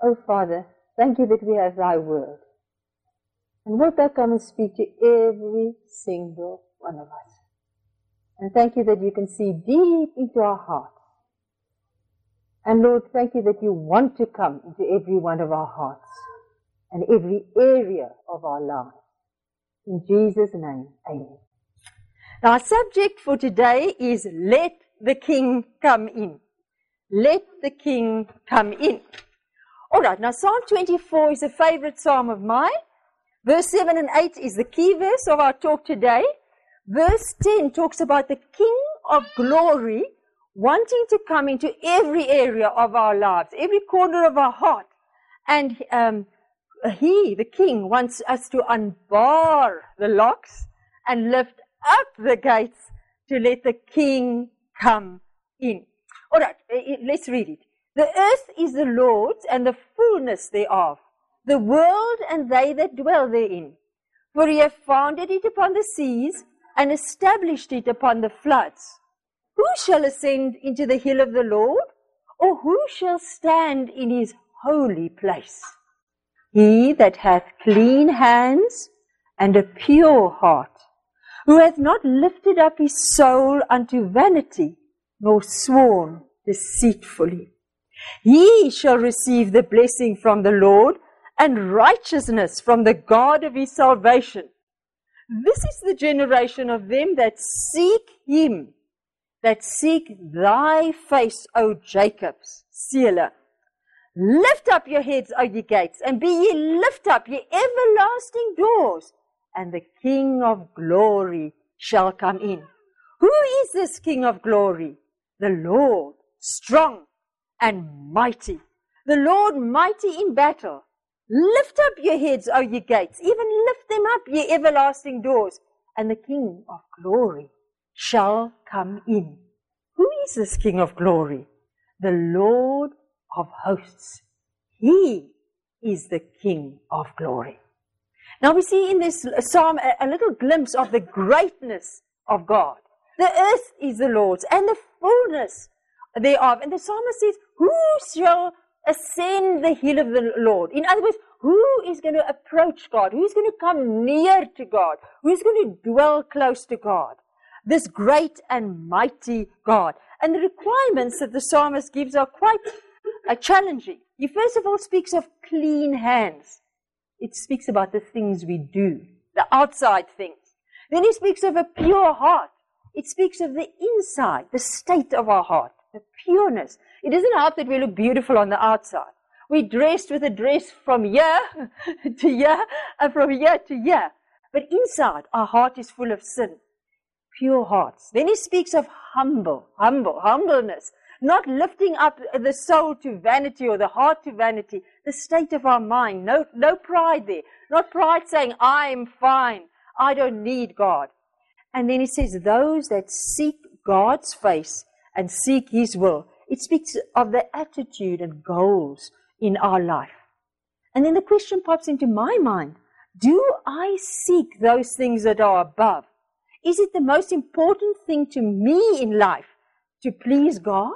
Oh, Father, thank you that we have thy word. And wilt thou come and speak to every single one of us. And thank you that you can see deep into our hearts. And Lord, thank you that you want to come into every one of our hearts and every area of our lives. In Jesus' name, amen. Now, our subject for today is let the King come in. Let the King come in. All right, now Psalm 24 is a favorite psalm of mine. Verse 7 and 8 is the key verse of our talk today. Verse 10 talks about the King of glory wanting to come into every area of our lives, every corner of our heart. And he, the King, wants us to unbar the locks and lift up the gates to let the King come in. All right, let's read it. The earth is the Lord's and the fullness thereof, the world and they that dwell therein. For he hath founded it upon the seas and established it upon the floods. Who shall ascend into the hill of the Lord? Or who shall stand in his holy place? He that hath clean hands and a pure heart, who hath not lifted up his soul unto vanity, nor sworn deceitfully. He shall receive the blessing from the Lord and righteousness from the God of his salvation. This is the generation of them that seek him, that seek thy face, O Jacob's, Selah. Lift up your heads, O ye gates, and be ye lift up, ye everlasting doors, and the King of glory shall come in. Who is this King of glory? The Lord, strong and mighty. The Lord mighty in battle. Lift up your heads, O ye gates, even lift them up, ye everlasting doors, and the King of glory shall come in. Who is this King of glory? The Lord of hosts. He is the King of glory. Now we see in this psalm a little glimpse of the greatness of God. The earth is the Lord's and the fullness thereof. And the psalmist says, who shall ascend the hill of the Lord? In other words, who is going to approach God? Who is going to come near to God? Who is going to dwell close to God? This great and mighty God. And the requirements that the psalmist gives are quite challenging. He first of all speaks of clean hands. It speaks about the things we do, the outside things. Then he speaks of a pure heart. It speaks of the inside, the state of our heart, the pureness. It doesn't help that we look beautiful on the outside. We're dressed with a dress from here to here, and from here to here. But inside, our heart is full of sin. Pure hearts. Then he speaks of humbleness. Not lifting up the soul to vanity or the heart to vanity, the state of our mind. No pride there. Not pride saying, I'm fine. I don't need God. And then he says, those that seek God's face and seek his will. It speaks of the attitude and goals in our life. And then the question pops into my mind, do I seek those things that are above? Is it the most important thing to me in life to please God?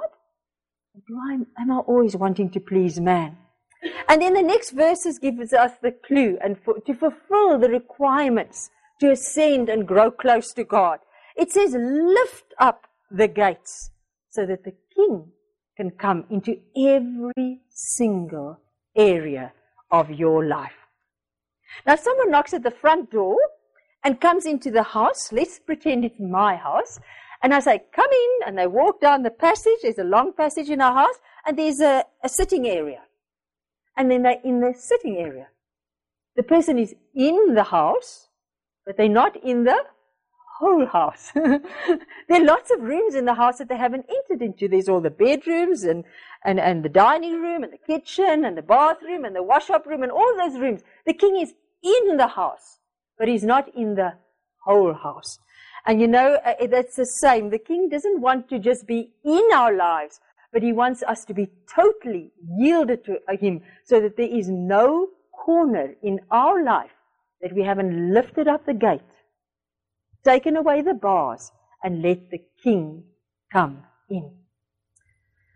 Am I always wanting to please man? And then the next verses gives us the clue and to fulfill the requirements to ascend and grow close to God. It says, lift up the gates so that the King can come into every single area of your life. Now, if someone knocks at the front door and comes into the house, let's pretend it's my house, and I say, come in, and they walk down the passage. There's a long passage in our house, and there's a sitting area. And then they're in the sitting area. The person is in the house, but they're not in the whole house. There are lots of rooms in the house that they haven't entered into. There's all the bedrooms and the dining room and the kitchen and the bathroom and the wash-up room and all those rooms. The King is in the house, but he's not in the whole house. And you know, that's the same. The King doesn't want to just be in our lives, but he wants us to be totally yielded to him so that there is no corner in our life that we haven't lifted up the gate, taken away the bars, and let the King come in.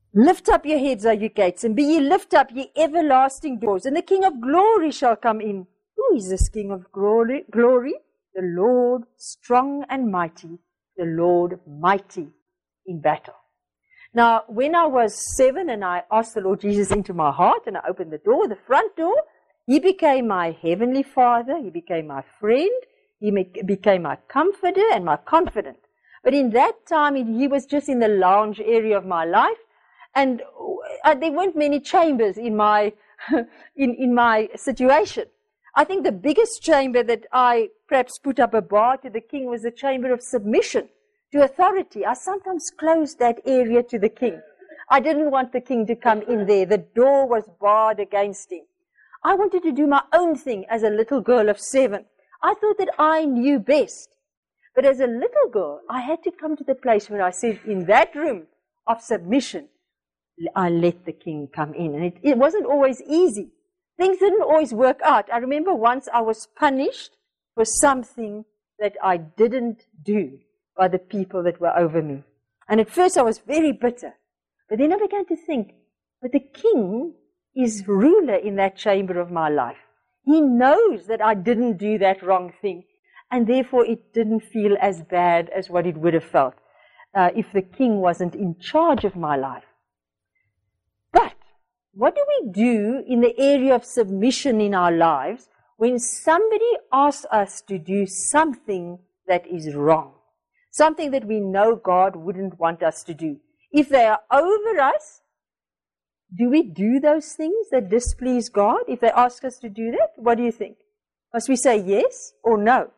Lift up your heads, O you gates, and be ye lift up, ye everlasting doors, and the King of glory shall come in. Who is this King of glory? The Lord strong and mighty, the Lord mighty in battle. Now, when I was 7 and I asked the Lord Jesus into my heart and I opened the door, the front door, He became my heavenly Father, He became my friend, He became my comforter and my confidant. But in that time, He was just in the lounge area of my life, and there weren't many chambers in my in my situation. I think the biggest chamber that I perhaps put up a bar to the King was the chamber of submission to authority. I sometimes closed that area to the King. I didn't want the King to come in there. The door was barred against him. I wanted to do my own thing as a little girl of 7. I thought that I knew best. But as a little girl, I had to come to the place where I said, in that room of submission, I let the King come in. And it wasn't always easy. Things didn't always work out. I remember once I was punished for something that I didn't do by the people that were over me. And at first I was very bitter. But then I began to think, but the King is ruler in that chamber of my life. He knows that I didn't do that wrong thing. And therefore it didn't feel as bad as what it would have felt if the King wasn't in charge of my life. But what do we do in the area of submission in our lives when somebody asks us to do something that is wrong? Something that we know God wouldn't want us to do. If they are over us, do we do those things that displease God? If they ask us to do that, what do you think? Must we say yes or no?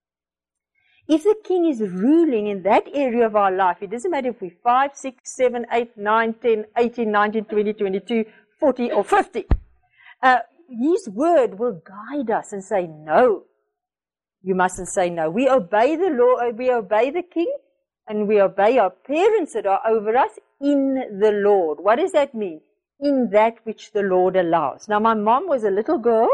If the King is ruling in that area of our life, it doesn't matter if we're 5, 6, 7, 8, 9, 10, 18, 19, 20, 22, 40 or 50. His word will guide us and say, no, you mustn't say no. We obey the law, we obey the King, and we obey our parents that are over us in the Lord. What does that mean? In that which the Lord allows. Now, my mom was a little girl,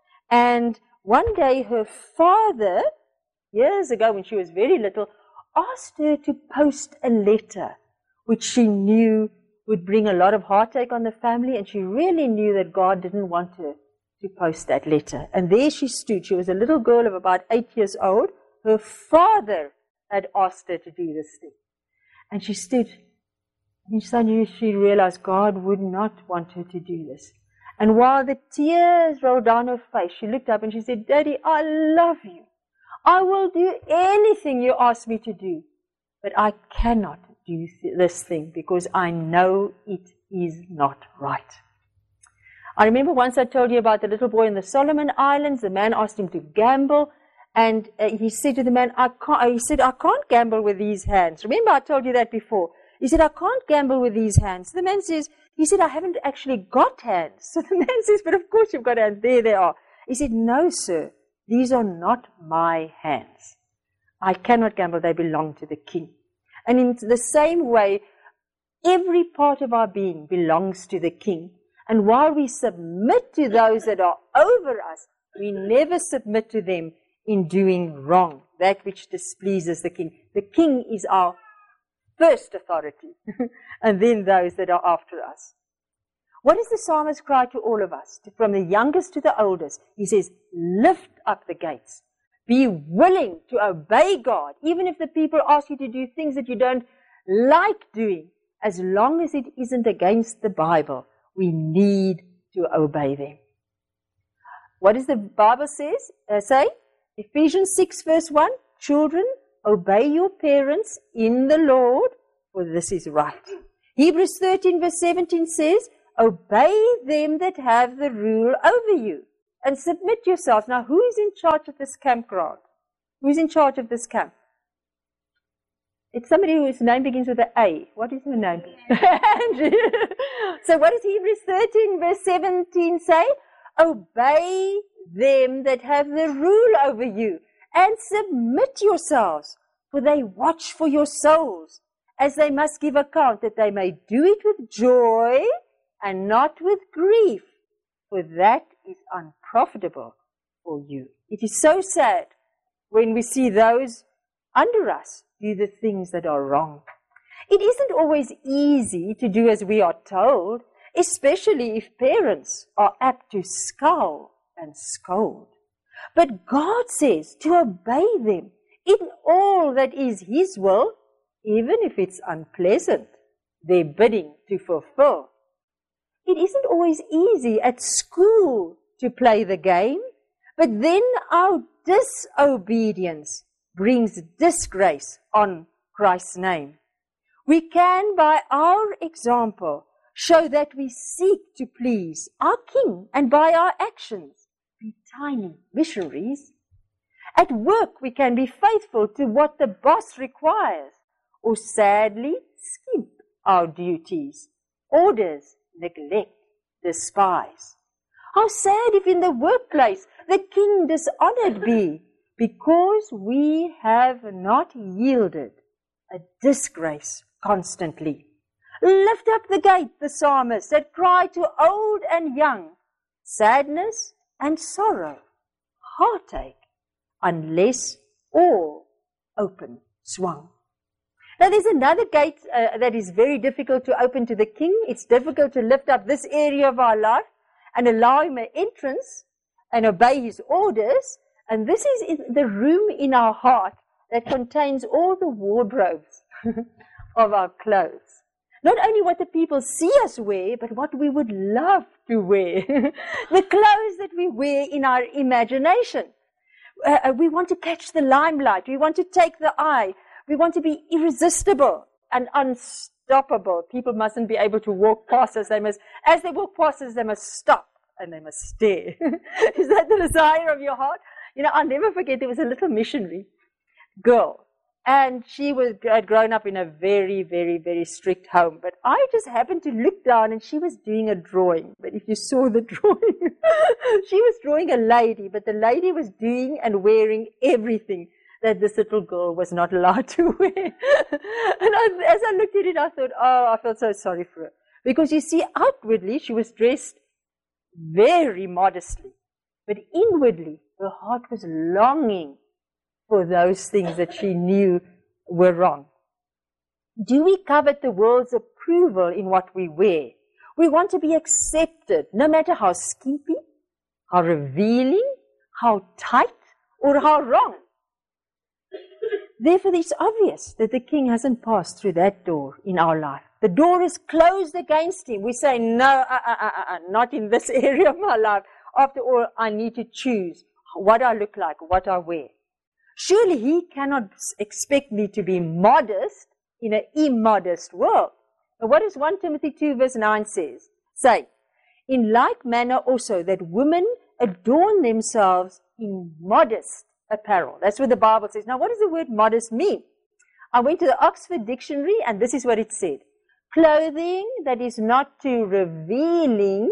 and one day her father, years ago when she was very little, asked her to post a letter which she knew would bring a lot of heartache on the family, and she really knew that God didn't want her to post that letter. And there she stood. She was a little girl of about 8 years old. Her father had asked her to do this thing. And she stood, and suddenly she realized God would not want her to do this. And while the tears rolled down her face, she looked up and she said, Daddy, I love you. I will do anything you ask me to do, but I cannot do this thing because I know it is not right. I remember once I told you about the little boy in the Solomon Islands. The man asked him to gamble, and he said to the man, I can't gamble with these hands. Remember, I told you that before. He said, I can't gamble with these hands. The man says, he said, I haven't actually got hands. So the man says, but of course you've got hands. There they are. He said, no, sir. These are not my hands. I cannot gamble. They belong to the King. And in the same way, every part of our being belongs to the King. And while we submit to those that are over us, we never submit to them in doing wrong, that which displeases the King. The King is our first authority, and then those that are after us. What does the psalmist cry to all of us, from the youngest to the oldest? He says, lift up the gates. Be willing to obey God, even if the people ask you to do things that you don't like doing. As long as it isn't against the Bible, we need to obey them. What does the Bible say? Ephesians 6 verse 1, children, obey your parents in the Lord, for this is right. Hebrews 13 verse 17 says, obey them that have the rule over you, and submit yourselves. Now, who is in charge of this campground? Who is in charge of this camp? It's somebody whose name begins with an A. What is her name? So what does Hebrews 13 verse 17 say? Obey them that have the rule over you, and submit yourselves, for they watch for your souls, as they must give account, that they may do it with joy and not with grief, for that is unprofitable for you. It is so sad when we see those under us do the things that are wrong. It isn't always easy to do as we are told, especially if parents are apt to scowl and scold. But God says to obey them in all that is His will, even if it's unpleasant, their bidding to fulfill. It isn't always easy at school to play the game, but then our disobedience brings disgrace on Christ's name. We can, by our example, show that we seek to please our King, and by our actions be tiny missionaries. At work, we can be faithful to what the boss requires, or sadly skimp our duties, orders, neglect, despise. How sad if in the workplace the King dishonored be, because we have not yielded, a disgrace constantly. Lift up the gate, the psalmist, that cry to old and young, sadness and sorrow, heartache, unless all open swung. Now there's another gate that is very difficult to open to the King. It's difficult to lift up this area of our life and allow Him an entrance and obey His orders. And this is the room in our heart that contains all the wardrobes of our clothes. Not only what the people see us wear, but what we would love to wear. The clothes that we wear in our imagination. We want to catch the limelight. We want to take the eye. We want to be irresistible and unstoppable. People mustn't be able to walk past us. As they walk past us, they must stop and they must stare. Is that the desire of your heart? You know, I'll never forget, there was a little missionary girl, and she had grown up in a very, very, very strict home. But I just happened to look down, and she was doing a drawing. But if you saw the drawing, she was drawing a lady, but the lady was doing and wearing everything that this little girl was not allowed to wear. And as I looked at it, I thought, oh, I felt so sorry for her. Because you see, outwardly, she was dressed very modestly. But inwardly, her heart was longing for those things that she knew were wrong. Do we covet the world's approval in what we wear? We want to be accepted, no matter how skimpy, how revealing, how tight, or how wrong. Therefore, it's obvious that the King hasn't passed through that door in our life. The door is closed against Him. We say, no, not in this area of my life. After all, I need to choose what I look like, what I wear. Surely He cannot expect me to be modest in an immodest world. But what does 1 Timothy 2 verse 9 say? In like manner also that women adorn themselves in modest apparel. That's what the Bible says. Now, what does the word modest mean? I went to the Oxford Dictionary, and this is what it said. Clothing that is not too revealing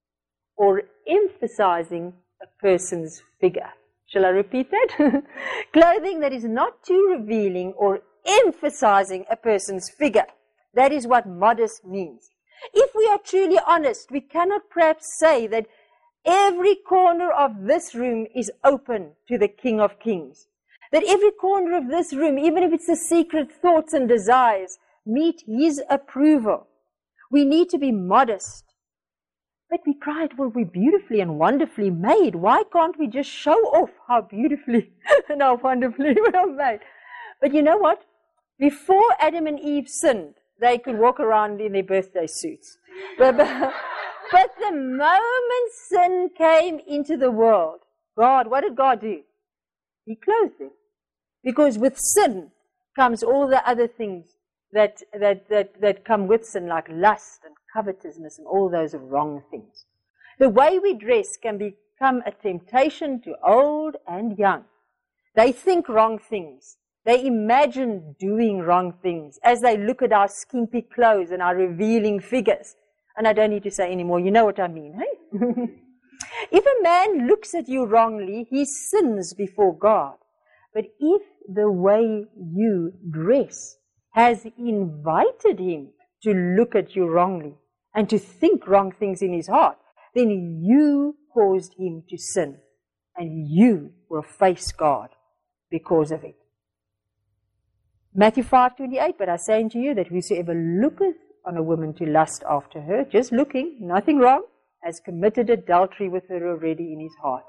or emphasizing a person's figure. Shall I repeat that? Clothing that is not too revealing or emphasizing a person's figure. That is what modest means. If we are truly honest, we cannot perhaps say that every corner of this room is open to the King of Kings. That every corner of this room, even if it's the secret thoughts and desires, meet His approval. We need to be modest. But we cry, well, we're beautifully and wonderfully made. Why can't we just show off how beautifully and how wonderfully we are made? But you know what? Before Adam and Eve sinned, they could walk around in their birthday suits. But the moment sin came into the world, what did God do? He clothed them. Because with sin comes all the other things that come with sin, like lust and covetousness and all those wrong things. The way we dress can become a temptation to old and young. They think wrong things. They imagine doing wrong things as they look at our skimpy clothes and our revealing figures. And I don't need to say anymore, you know what I mean, hey? If a man looks at you wrongly, he sins before God. But if the way you dress has invited him to look at you wrongly and to think wrong things in his heart, then you caused him to sin, and you will face God because of it. Matthew 5:28, but I say unto you that whosoever looketh on a woman to lust after her, just looking, nothing wrong, has committed adultery with her already in his heart.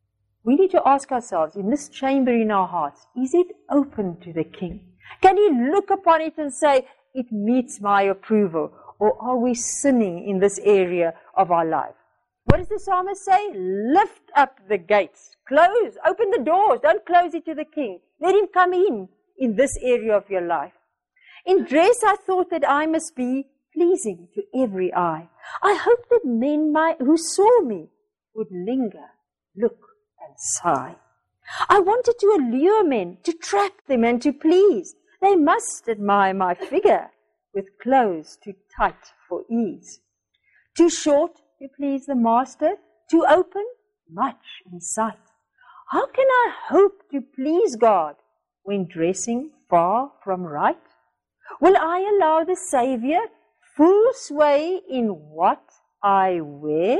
We need to ask ourselves, in this chamber in our hearts, is it open to the King? Can he look upon it and say, it meets my approval? Or are we sinning in this area of our life? What does the psalmist say? Lift up the gates. Close, open the doors. Don't close it to the King. Let him come in this area of your life. In dress, I thought that I must be pleasing to every eye. I hope that men who saw me would linger, look, and sigh. I wanted to allure men, to trap them and to please. They must admire my figure, with clothes too tight for ease. Too short to please the master, too open, much in sight. How can I hope to please God when dressing far from right? Will I allow the Saviour full sway in what I wear?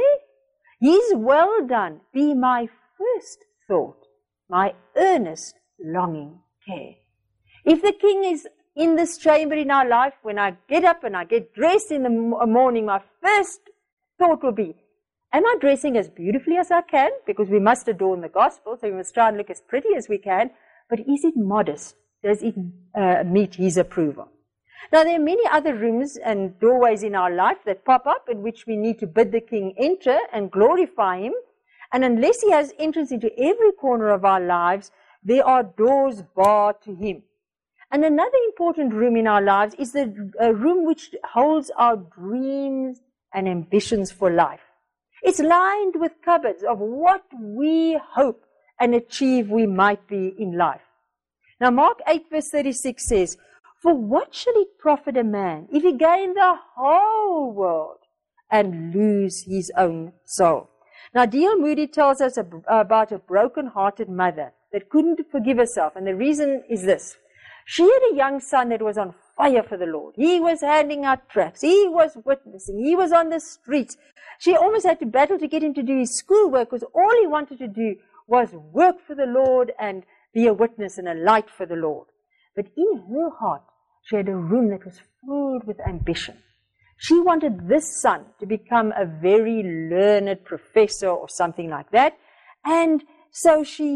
His well done be my first thought, my earnest longing care. If the King is in this chamber in our life, when I get up and I get dressed in the morning, my first thought will be, am I dressing as beautifully as I can? Because we must adorn the gospel, so we must try and look as pretty as we can. But is it modest? Does it meet his approval? Now, there are many other rooms and doorways in our life that pop up in which we need to bid the King enter and glorify him. And unless he has entrance into every corner of our lives, there are doors barred to him. And another important room in our lives is the room which holds our dreams and ambitions for life. It's lined with cupboards of what we hope and achieve we might be in life. Now, Mark 8 verse 36 says, for what shall it profit a man if he gain the whole world and lose his own soul? Now, D.L. Moody tells us about a broken-hearted mother that couldn't forgive herself. And the reason is this. She had a young son that was on fire for the Lord. He was handing out tracts. He was witnessing. He was on the streets. She almost had to battle to get him to do his schoolwork because all he wanted to do was work for the Lord and be a witness and a light for the Lord. But in her heart, she had a room that was filled with ambition. She wanted this son to become a very learned professor or something like that. And so she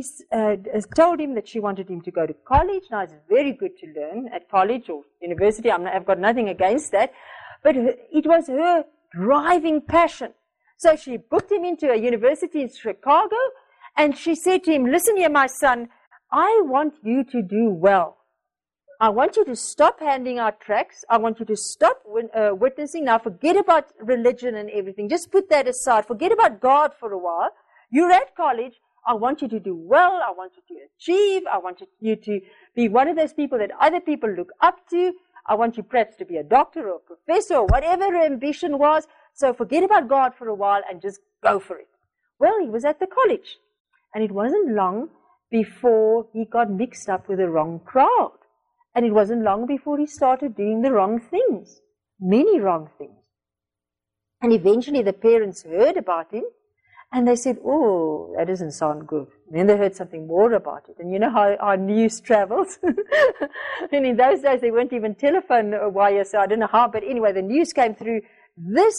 told him that she wanted him to go to college. Now, it's very good to learn at college or university. I've got nothing against that. But it was her driving passion. So she booked him into a university in Chicago, and she said to him, listen here, my son, I want you to do well. I want you to stop handing out tracts. I want you to stop witnessing. Now, forget about religion and everything. Just put that aside. Forget about God for a while. You're at college. I want you to do well. I want you to achieve. I want you to be one of those people that other people look up to. I want you perhaps to be a doctor or a professor or whatever her ambition was. So forget about God for a while and just go for it. Well, he was at the college. And it wasn't long before he got mixed up with the wrong crowd. And it wasn't long before he started doing the wrong things. Many wrong things. And eventually the parents heard about him. And they said, oh, that doesn't sound good. And then they heard something more about it. And you know how our news travels? And in those days, they weren't even telephone wires, so I don't know how. But anyway, the news came through. This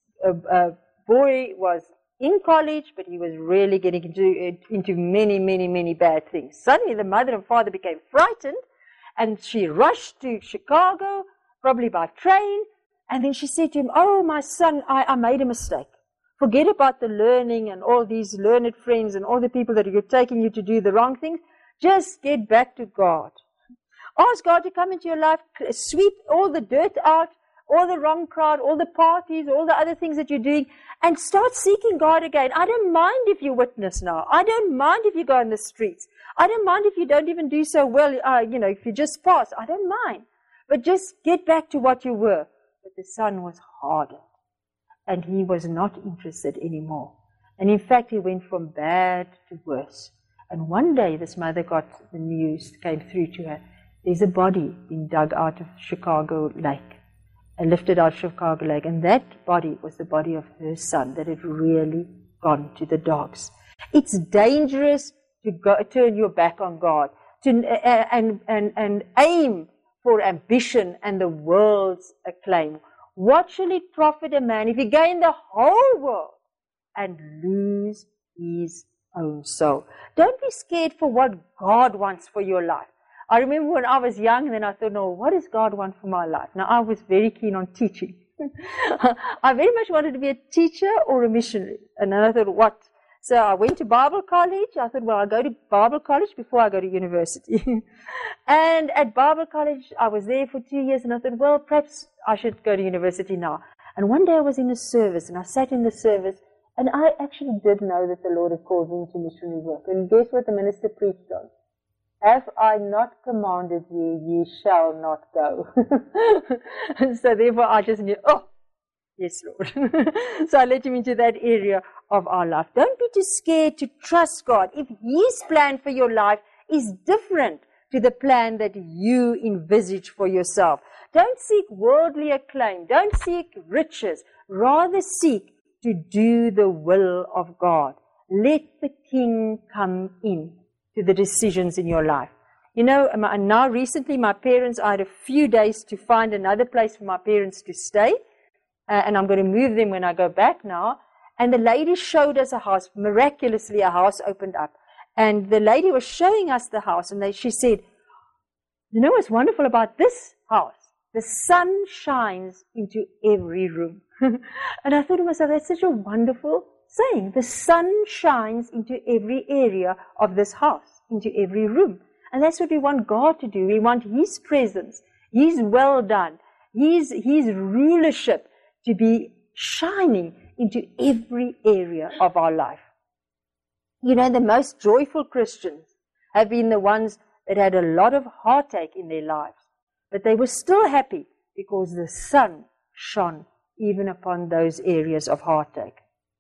boy was in college, but he was really getting into many, many, many bad things. Suddenly, the mother and father became frightened. And she rushed to Chicago, probably by train. And then she said to him, oh, my son, I made a mistake. Forget about the learning and all these learned friends and all the people that are taking you to do the wrong things. Just get back to God. Ask God to come into your life, sweep all the dirt out, all the wrong crowd, all the parties, all the other things that you're doing, and start seeking God again. I don't mind if you witness now. I don't mind if you go on the streets. I don't mind if you don't even do so well, if you just pass. I don't mind. But just get back to what you were. But the son was hardened. And he was not interested anymore. And in fact, he went from bad to worse. And one day, this mother got the news, came through to her. There's a body being dug out of Chicago Lake, and lifted out of Chicago Lake. And that body was the body of her son that had really gone to the dogs. It's dangerous to turn your back on God and aim for ambition and the world's acclaim. What shall it profit a man if he gain the whole world and lose his own soul? Don't be scared for what God wants for your life. I remember when I was young, and then I thought, no, what does God want for my life? Now, I was very keen on teaching. I very much wanted to be a teacher or a missionary. And then I thought, what? So I went to Bible college. I thought, well, I'll go to Bible college before I go to university. And at Bible college, I was there for 2 years, and I thought, well, perhaps I should go to university now. And one day I was in a service, and I sat in the service, and I actually did know that the Lord had called me into missionary work. And guess what the minister preached on? Have I not commanded you, ye shall not go. And so therefore I just knew, oh, yes, Lord. So I let him into that area of our life. Don't be too scared to trust God. If his plan for your life is different to the plan that you envisage for yourself. Don't seek worldly acclaim. Don't seek riches. Rather seek to do the will of God. Let the King come in to the decisions in your life. You know, now recently my parents, I had a few days to find another place for my parents to stay. And I'm going to move them when I go back now. And the lady showed us a house. Miraculously, a house opened up. And the lady was showing us the house. And she said, you know what's wonderful about this house? The sun shines into every room. And I thought to myself, that's such a wonderful saying. The sun shines into every area of this house, into every room. And that's what we want God to do. We want his presence, his well done, his rulership to be shining into every area of our life. You know, the most joyful Christians have been the ones that had a lot of heartache in their lives, but they were still happy because the sun shone even upon those areas of heartache.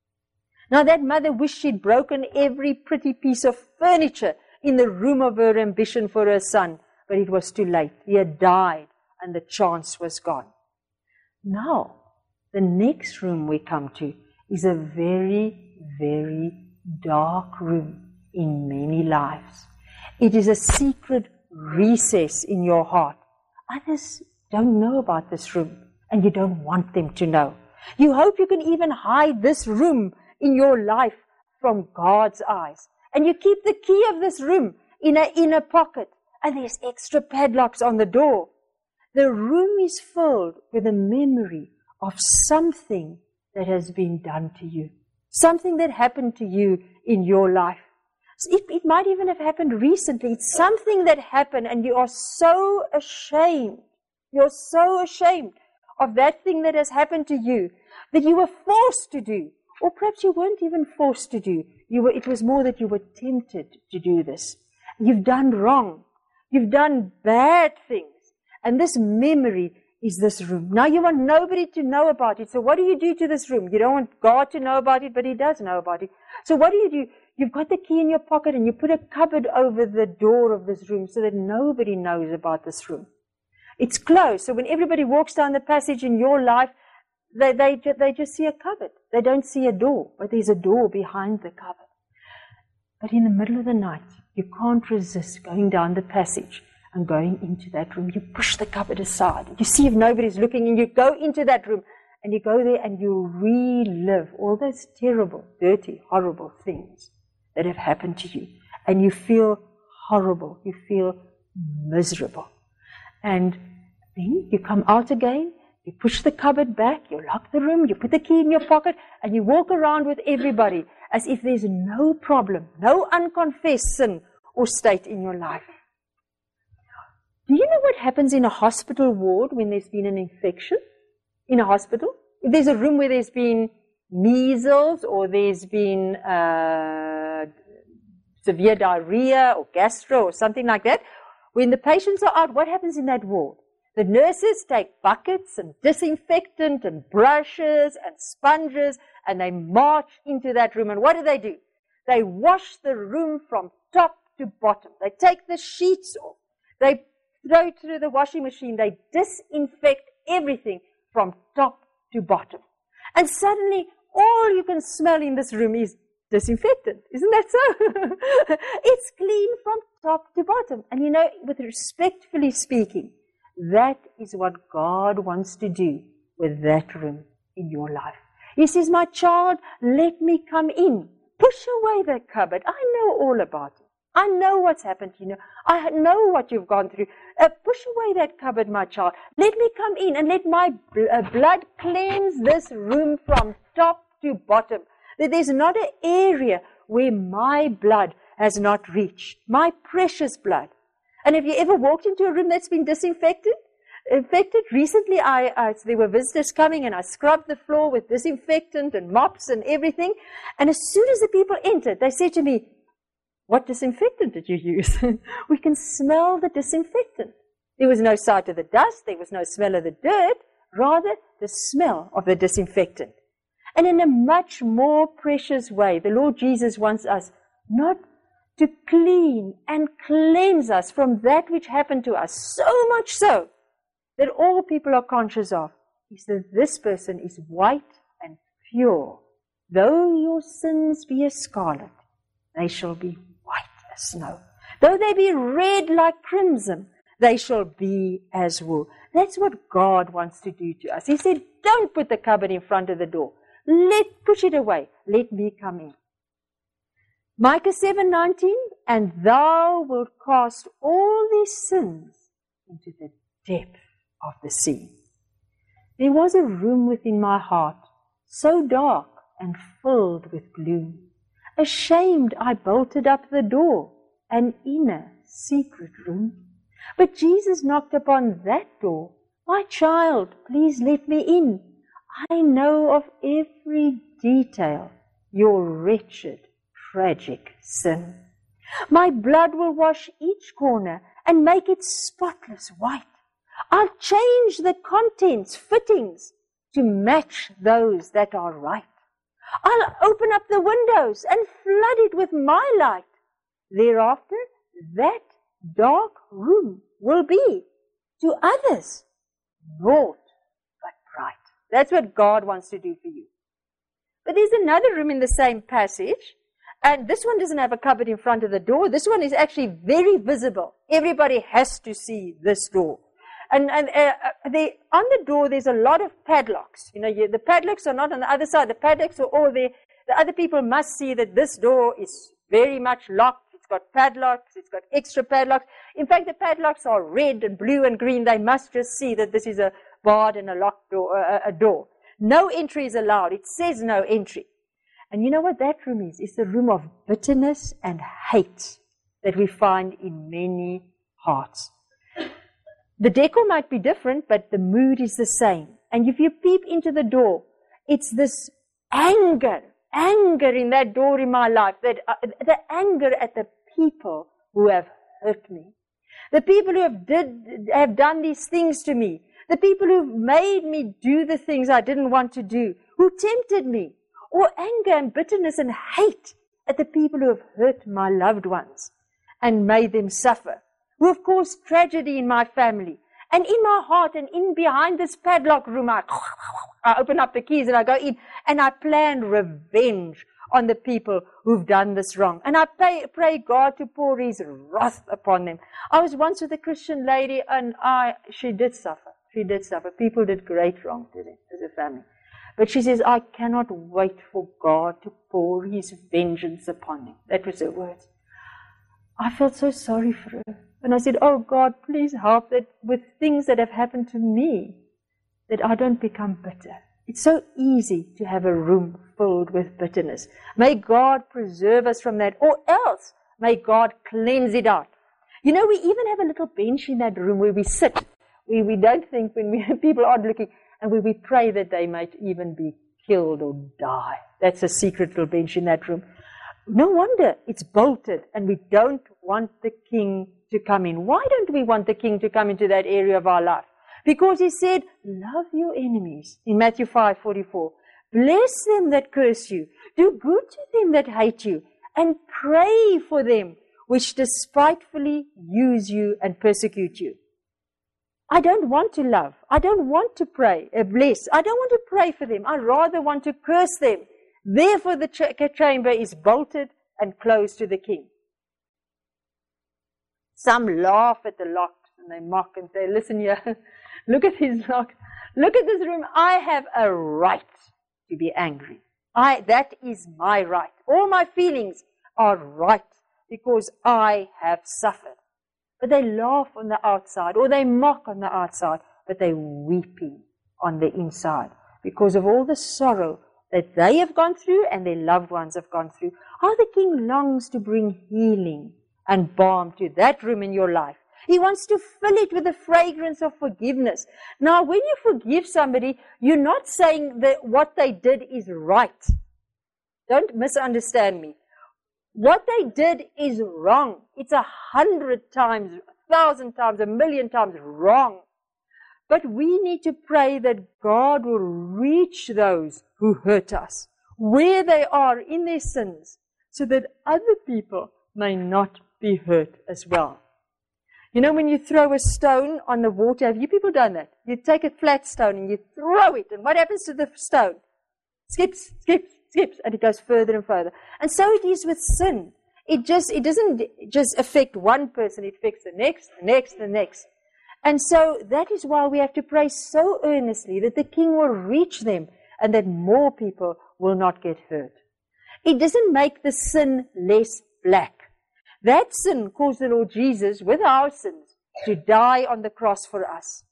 Now that mother wished she'd broken every pretty piece of furniture in the room of her ambition for her son, but it was too late. He had died and the chance was gone. Now, the next room we come to is a very, very dark room in many lives. It is a secret recess in your heart. Others don't know about this room, and you don't want them to know. You hope you can even hide this room in your life from God's eyes. And you keep the key of this room in an inner pocket, and there's extra padlocks on the door. The room is filled with a memory of something that has been done to you, something that happened to you in your life. It might even have happened recently. It's something that happened and you are so ashamed. You're so ashamed of that thing that has happened to you that you were forced to do. Or perhaps you weren't even forced to do. It was more that you were tempted to do this. You've done wrong. You've done bad things. And this memory is this room. Now you want nobody to know about it. So what do you do to this room? You don't want God to know about it, but he does know about it. So what do? You've got the key in your pocket and you put a cupboard over the door of this room so that nobody knows about this room. It's closed. So when everybody walks down the passage in your life, they just see a cupboard. They don't see a door, but there's a door behind the cupboard. But in the middle of the night, you can't resist going down the passage and going into that room. You push the cupboard aside. You see if nobody's looking, and you go into that room, and you go there and you relive all those terrible, dirty, horrible things that have happened to you. And you feel horrible. You feel miserable. And then you come out again, you push the cupboard back, you lock the room, you put the key in your pocket, and you walk around with everybody as if there's no problem, no unconfessed sin or state in your life. Do you know what happens in a hospital ward when there's been an infection in a hospital? If there's a room where there's been measles or there's been severe diarrhea or gastro or something like that, when the patients are out, what happens in that ward? The nurses take buckets and disinfectant and brushes and sponges and they march into that room. And what do? They wash the room from top to bottom. They take the sheets off. They throw it through the washing machine. They disinfect everything from top to bottom. And suddenly, all you can smell in this room is disinfectant. Isn't that so? It's clean from top to bottom. And you know, with respectfully speaking, That is what God wants to do with that room in your life. He says, my child, let me come in. Push away that cupboard. I know all about it. I know what's happened to you. I know what you've gone through. Push away that cupboard, my child. Let me come in and let my blood cleanse this room from top to bottom. That there's not an area where my blood has not reached. My precious blood. And have you ever walked into a room that's been disinfected? Recently, there were visitors coming and I scrubbed the floor with disinfectant and mops and everything. And as soon as the people entered, they said to me, what disinfectant did you use? We can smell the disinfectant. There was no sight of the dust. There was no smell of the dirt. Rather, the smell of the disinfectant. And in a much more precious way, the Lord Jesus wants us not to clean and cleanse us from that which happened to us, so much so that all people are conscious of is that this person is white and pure. Though your sins be as scarlet, they shall be white as snow. Though they be red like crimson, they shall be as wool. That's what God wants to do to us. He said, don't put the cupboard in front of the door. Push it away. Let me come in. Micah 7:19, and thou wilt cast all these sins into the depth of the sea. There was a room within my heart, so dark and filled with gloom. Ashamed, I bolted up the door, an inner secret room. But Jesus knocked upon that door. My child, please let me in. I know of every detail your wretched, tragic sin. My blood will wash each corner and make it spotless white. I'll change the contents, fittings, to match those that are right. I'll open up the windows and flood it with my light. Thereafter, that dark room will be, to others, naught but bright. That's what God wants to do for you. But there's another room in the same passage, and this one doesn't have a cupboard in front of the door. This one is actually very visible. Everybody has to see this door. And on the door, there's a lot of padlocks. The padlocks are not on the other side. The padlocks are all there. The other people must see that this door is very much locked. It's got padlocks. It's got extra padlocks. In fact, the padlocks are red and blue and green. They must just see that this is a barred and a locked door, a door. No entry is allowed. It says no entry. And you know what that room is? It's the room of bitterness and hate that we find in many hearts. The decor might be different, but the mood is the same. And if you peep into the door, it's this anger in that door in my life, that the anger at the people who have hurt me, the people who have done these things to me, the people who've made me do the things I didn't want to do, who tempted me, or anger and bitterness and hate at the people who have hurt my loved ones and made them suffer, who have caused tragedy in my family. And in my heart and in behind this padlock room, I open up the keys and I go in and I plan revenge on the people who've done this wrong. And I pray God to pour his wrath upon them. I was once with a Christian lady and she did suffer. She did suffer. People did great wrong to them as a family. But she says, I cannot wait for God to pour his vengeance upon them. That was her words. I felt so sorry for her. And I said, oh God, please help that with things that have happened to me, that I don't become bitter. It's so easy to have a room filled with bitterness. May God preserve us from that, or else may God cleanse it out. We even have a little bench in that room where we sit. We don't think when people aren't looking, and where we pray that they might even be killed or die. That's a secret little bench in that room. No wonder it's bolted, and we don't want the king to come in. Why don't we want the king to come into that area of our life? Because he said, love your enemies in Matthew 5:44. Bless them that curse you. Do good to them that hate you. And pray for them which despitefully use you and persecute you. I don't want to love. I don't want to pray, bless. I don't want to pray for them. I rather want to curse them. Therefore the chamber is bolted and closed to the king. Some laugh at the and they mock and say, listen here, look at his knock. Look at this room. I have a right to be angry. That is my right. All my feelings are right because I have suffered. But they laugh on the outside or they mock on the outside, but they're weeping on the inside because of all the sorrow that they have gone through and their loved ones have gone through. How the King longs to bring healing and balm to that room in your life. He wants to fill it with the fragrance of forgiveness. Now, when you forgive somebody, you're not saying that what they did is right. Don't misunderstand me. What they did is wrong. It's 100 times, 1,000 times, 1,000,000 times wrong. But we need to pray that God will reach those who hurt us, where they are in their sins, so that other people may not be hurt as well. You know, when you throw a stone on the water, have you people done that? You take a flat stone and you throw it, and what happens to the stone? Skips, skips, skips, and it goes further and further. And so it is with sin. It doesn't just affect one person, it affects the next, the next, the next. And so that is why we have to pray so earnestly that the King will reach them and that more people will not get hurt. It doesn't make the sin less black. That sin caused the Lord Jesus, with our sins, to die on the cross for us.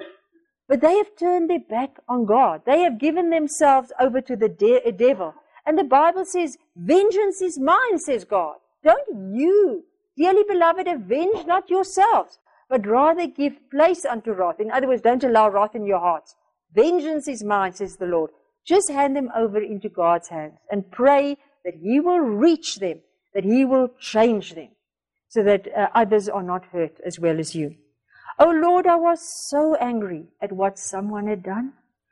But they have turned their back on God. They have given themselves over to the devil. And the Bible says, vengeance is mine, says God. Don't you, dearly beloved, avenge not yourselves, but rather give place unto wrath. In other words, don't allow wrath in your hearts. Vengeance is mine, says the Lord. Just hand them over into God's hands and pray that He will reach them, that He will change them, so that others are not hurt as well as you. Oh Lord, I was so angry at what someone had done.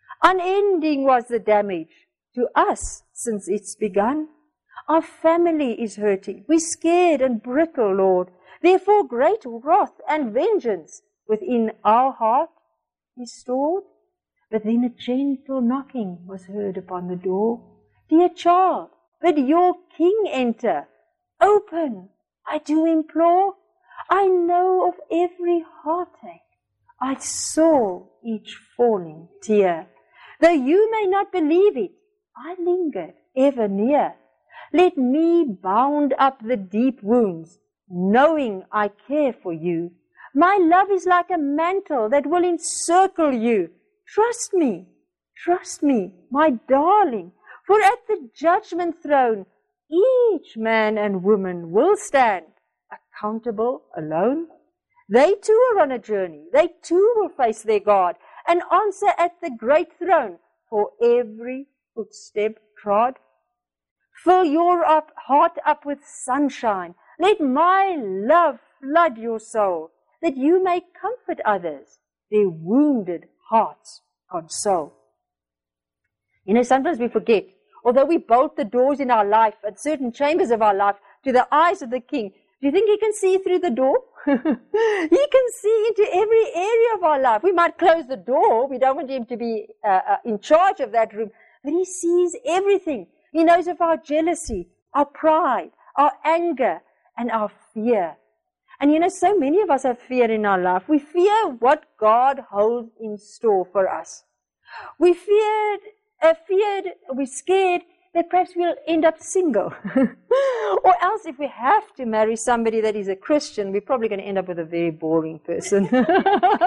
Unending was the damage to us since it's begun. Our family is hurting. We're scared and brittle, Lord. Therefore great wrath and vengeance within our heart is stored. But then a gentle knocking was heard upon the door. Dear child, bid your King enter. Open, I do implore. I know of every heartache. I saw each falling tear. Though you may not believe it, I lingered ever near. Let me bound up the deep wounds, knowing I care for you. My love is like a mantle that will encircle you. Trust me, my darling, for at the judgment throne, each man and woman will stand accountable alone. They too are on a journey. They too will face their God and answer at the great throne for every footstep trod. Fill your heart up with sunshine. Let my love flood your soul, that you may comfort others, their wounded hearts console. You know, sometimes we forget, although we bolt the doors in our life, at certain chambers of our life, to the eyes of the King, do you think He can see through the door? He can see into every area of our life. We might close the door. We don't want Him to be in charge of that room. But He sees everything. He knows of our jealousy, our pride, our anger, and our fear. And you know, so many of us have fear in our life. We fear what God holds in store for us. We're scared that perhaps we'll end up single. Or else if we have to marry somebody that is a Christian, we're probably going to end up with a very boring person. Some people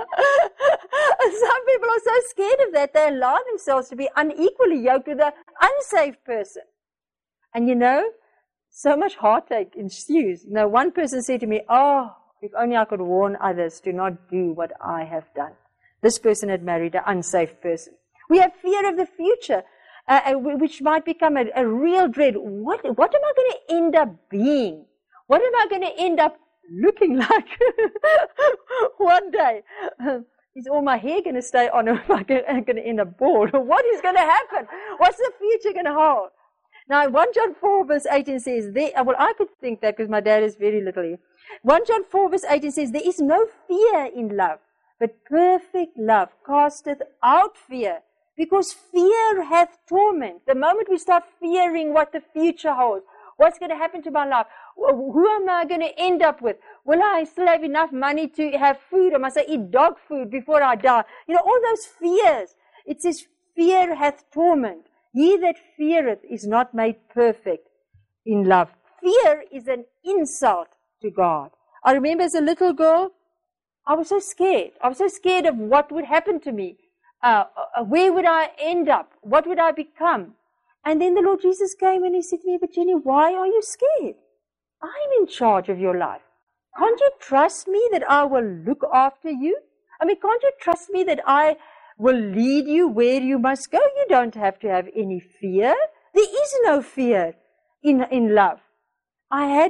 are so scared of that, they allow themselves to be unequally yoked with an unsaved person. And you know, so much heartache ensues. You know, one person said to me, oh, if only I could warn others to not do what I have done. This person had married an unsaved person. We have fear of the future, which might become a real dread. What am I going to end up being? What am I going to end up looking like one day? Is all my hair going to stay on, or am I going to end up bald? What is going to happen? What's the future going to hold? Now, 1 John 4 verse 18 says, I could think that because my dad is very little here. 1 John 4 verse 18 says, there is no fear in love, but perfect love casteth out fear, because fear hath torment. The moment we start fearing what the future holds, What's going to happen to my life? Who am I going to end up with? Will I still have enough money to have food? Or must I eat dog food before I die? All those fears. It says, fear hath torment. He that feareth is not made perfect in love. Fear is an insult to God. I remember as a little girl, I was so scared. I was so scared of what would happen to me. Where would I end up? What would I become? And then the Lord Jesus came and He said to me, but Jenny, why are you scared? I'm in charge of your life. Can't you trust me that I will look after you? Can't you trust me that I will lead you where you must go? You don't have to have any fear. There is no fear in love. I had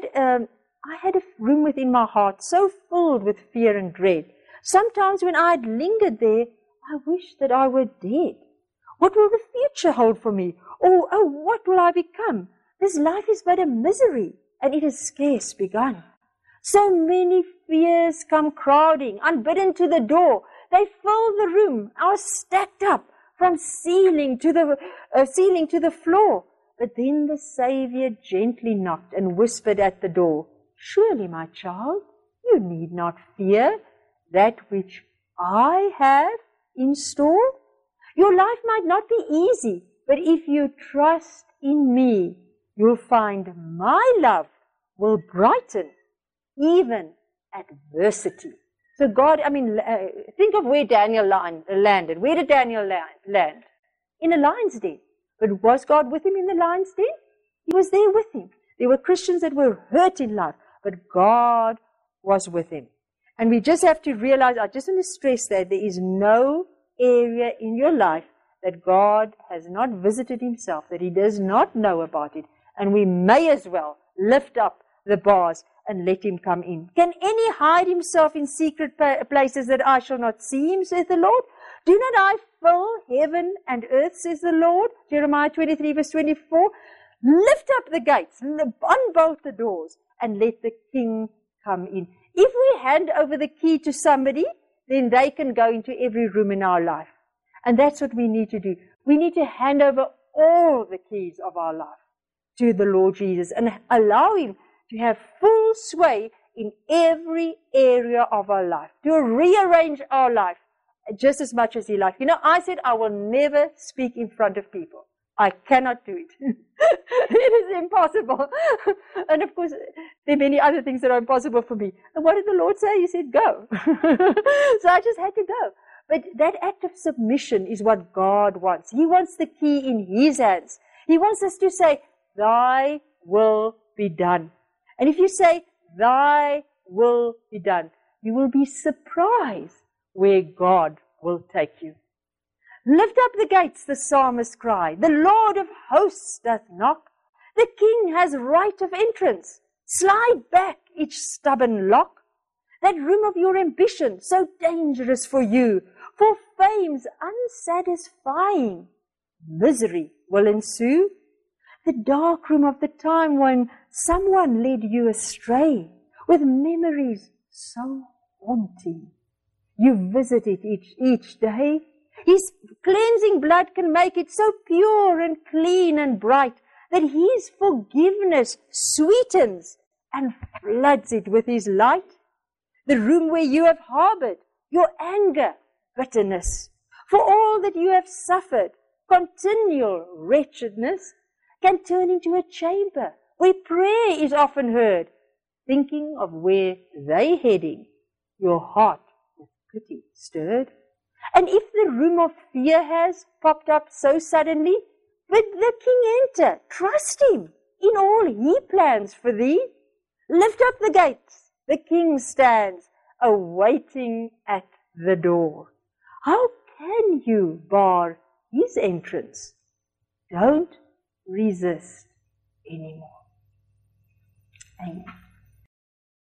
a room within my heart so filled with fear and dread. Sometimes when I had lingered there, I wished that I were dead. What will the future hold for me? Oh, what will I become? This life is but a misery, and it has scarce begun. So many fears come crowding, unbidden to the door. They fill the room. I was stacked up from ceiling to the floor. But then the Savior gently knocked and whispered at the door, surely, my child, you need not fear that which I have in store. Your life might not be easy, but if you trust in me, you'll find my love will brighten even adversity. So God, think of where Daniel landed. Where did Daniel land? In a lion's den. But was God with him in the lion's den? He was there with him. There were Christians that were hurt in life, but God was with him. And we just have to realize, I just want to stress that there is no area in your life that God has not visited Himself, that He does not know about it. And we may as well lift up the bars and let Him come in. Can any hide himself in secret places that I shall not see him, says the Lord? Do not I fill heaven and earth, says the Lord? Jeremiah 23 verse 24. Lift up the gates, unbolt the doors, and let the King come in. If we hand over the key to somebody, then they can go into every room in our life. And that's what we need to do. We need to hand over all the keys of our life to the Lord Jesus and allow Him to have full sway in every area of our life, to rearrange our life just as much as He likes. I said I will never speak in front of people. I cannot do it. It is impossible. And of course, there are many other things that are impossible for me. And what did the Lord say? He said, go. So I just had to go. But that act of submission is what God wants. He wants the key in His hands. He wants us to say, thy will be done. And if you say, thy will be done, you will be surprised where God will take you. Lift up the gates, the psalmist cried. The Lord of hosts doth knock. The King has right of entrance. Slide back each stubborn lock. That room of your ambition, so dangerous for you, for fame's unsatisfying, misery will ensue. The dark room of the time when someone led you astray, with memories so haunting. You visit it each day. His cleansing blood can make it so pure and clean and bright that His forgiveness sweetens and floods it with His light. The room where you have harbored your anger, bitterness, for all that you have suffered, continual wretchedness, can turn into a chamber where prayer is often heard. Thinking of where they heading, your heart with pity stirred. And if the room of fear has popped up so suddenly, bid the King enter. Trust Him in all He plans for thee. Lift up the gates. The King stands awaiting at the door. How can you bar His entrance? Don't resist anymore. Amen.